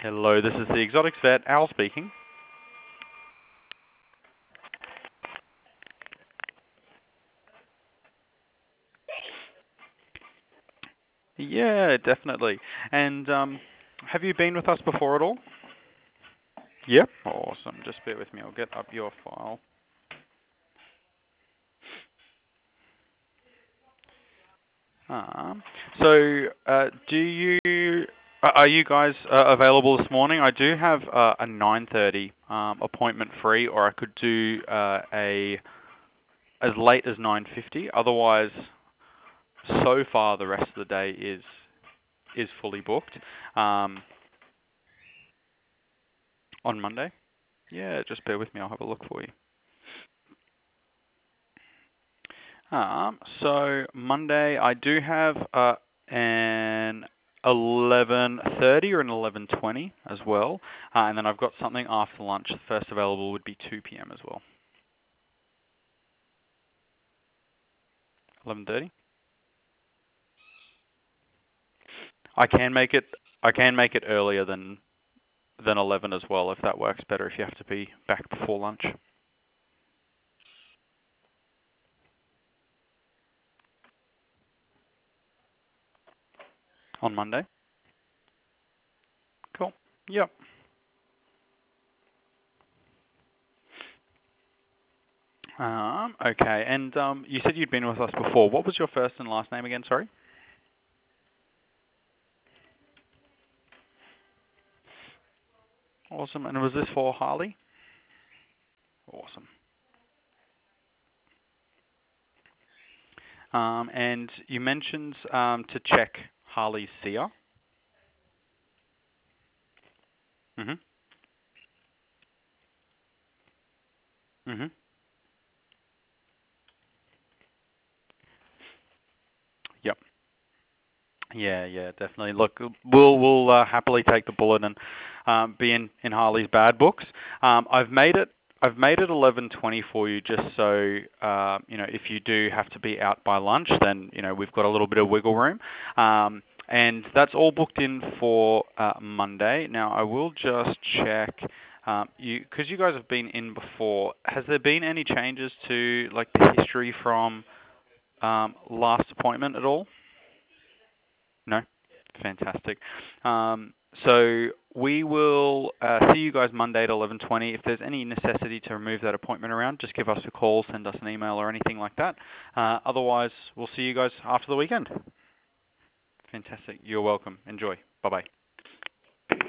Hello, this is the Exotics Vet, Al speaking. Yeah, definitely. And have you been with us before at all? Yep. Awesome. Just bear with me. I'll get up your file. Are you guys available this morning? I do have a 9:30 appointment free, or I could do as late as 9:50. Otherwise, so far the rest of the day is fully booked. On Monday? Yeah, just bear with me. I'll have a look for you. So Monday, I do have an 11:30 or an 11:20 as well, and then I've got something after lunch. The first available would be 2 p.m. as well. 11:30. I can make it. I can make it earlier than 11 as well, if that works better. If you have to be back before lunch on Monday. Cool. Yep. Okay. And you said you'd been with us before. What was your first and last name again? Sorry. Awesome. And was this for Harley? Awesome. And you mentioned to check Harley's SIA. Mhm. Mhm. Yep. Yeah, definitely. Look, we'll happily take the bullet and be in Harley's bad books. I've made it 11:20 for you, just so if you do have to be out by lunch, then we've got a little bit of wiggle room. And that's all booked in for Monday. Now I will just check. Because you guys have been in before, has there been any changes to like the history from last appointment at all? No? Fantastic. So we will see you guys Monday at 11:20. If there's any necessity to remove that appointment around, just give us a call, send us an email or anything like that. Otherwise, we'll see you guys after the weekend. Fantastic. You're welcome. Enjoy. Bye-bye.